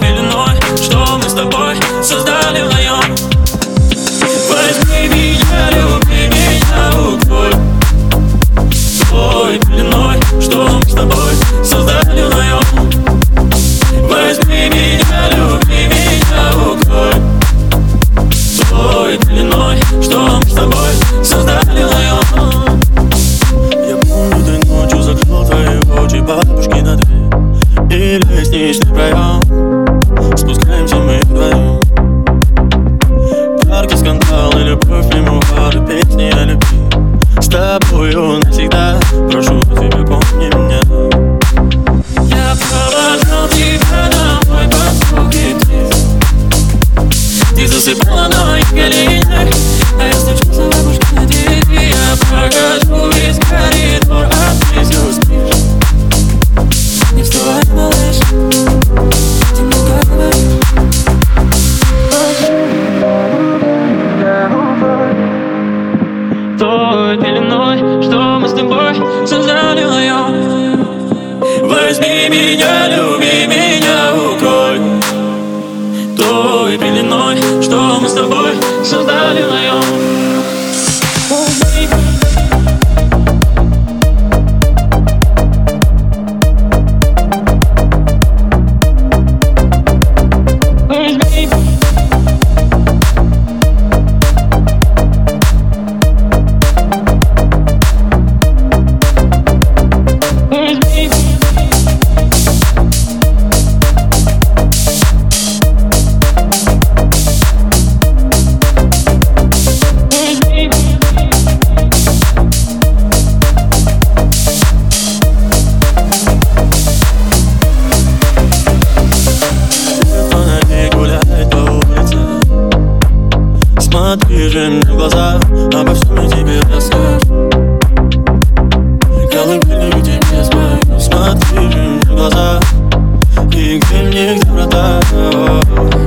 пеленой, что мы с тобой создали вдвоем. Возьми меня, люби меня, укрой той пеленой, что мы с тобой создали вдвоем. Возьми меня, люби меня, укрой той пеленой, что мы с тобой создали вдвоем. Я помню, ты ночью закрыл твои очи, бабушки на дверь и лестничный проем. Спускаемся мы вдвоем. Парки, скандал и любовь, мемуары, песни о любви. С тобою навсегда, прошу тебя, помни меня. Я провожал тебя домой под звуки птиц. Ты засыпала на моих коленях, а я стучался в бабушки на двери. Я прохожу весь коридор, а ты все спишь. Не вставай, малыш, ты много говоришь. Той пеленой, что мы с тобой создали вдвоем. Возьми меня, люби меня, укрой той пеленой, что мы с тобой создали вдвоем. Смотри же мне в глаза, обо всем я тебе расскажу. Колыбельную тебе спою. Смотри же мне в глаза, и где мне, где врата.